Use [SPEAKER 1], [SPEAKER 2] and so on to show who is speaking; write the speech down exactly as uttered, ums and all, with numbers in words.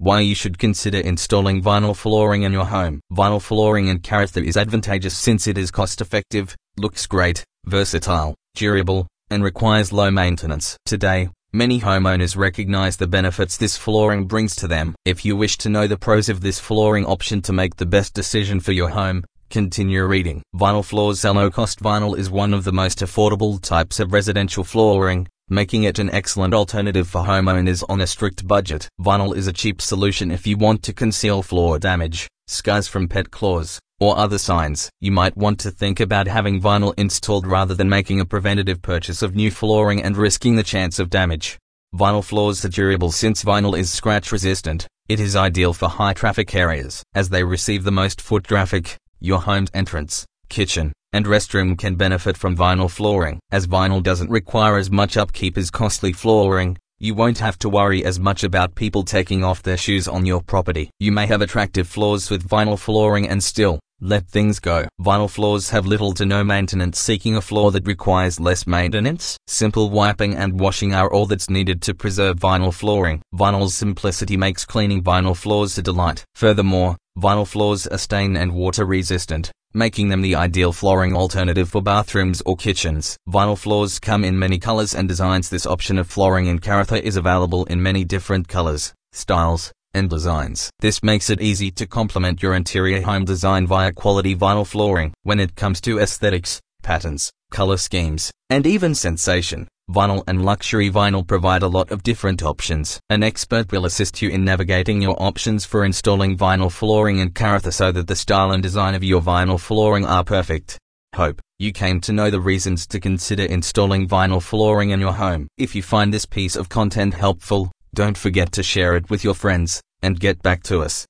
[SPEAKER 1] Why you should consider installing vinyl flooring in your home. Vinyl flooring in Karatha is advantageous since it is cost-effective, looks great, versatile, durable, and requires low maintenance. Today, many homeowners recognize the benefits this flooring brings to them. If you wish to know the pros of this flooring option to make the best decision for your home, continue reading. Vinyl floors. Low-cost vinyl is one of the most affordable types of residential flooring, making it an excellent alternative for homeowners on a strict budget. Vinyl is a cheap solution if you want to conceal floor damage, scars from pet claws, or other signs. You might want to think about having vinyl installed rather than making a preventative purchase of new flooring and risking the chance of damage. Vinyl floors are durable since vinyl is scratch resistant. It is ideal for high traffic areas, as they receive the most foot traffic. Your home's entrance, kitchen, and restroom can benefit from vinyl flooring. As vinyl doesn't require as much upkeep as costly flooring, you won't have to worry as much about people taking off their shoes on your property. You may have attractive floors with vinyl flooring and still let things go. Vinyl floors have little to no maintenance. Seeking a floor that requires less maintenance? Simple wiping and washing are all that's needed to preserve vinyl flooring. Vinyl's simplicity makes cleaning vinyl floors a delight. Furthermore, vinyl floors are stain and water resistant, making them the ideal flooring alternative for bathrooms or kitchens. Vinyl floors come in many colors and designs. This option of flooring in Karatha is available in many different colors, styles, and designs. This makes it easy to complement your interior home design via quality vinyl flooring. When it comes to aesthetics, patterns, color schemes, and even sensation, vinyl and luxury vinyl provide a lot of different options. An expert will assist you in navigating your options for installing vinyl flooring in Karatha so that the style and design of your vinyl flooring are perfect. Hope you came to know the reasons to consider installing vinyl flooring in your home. If you find this piece of content helpful, don't forget to share it with your friends, and get back to us.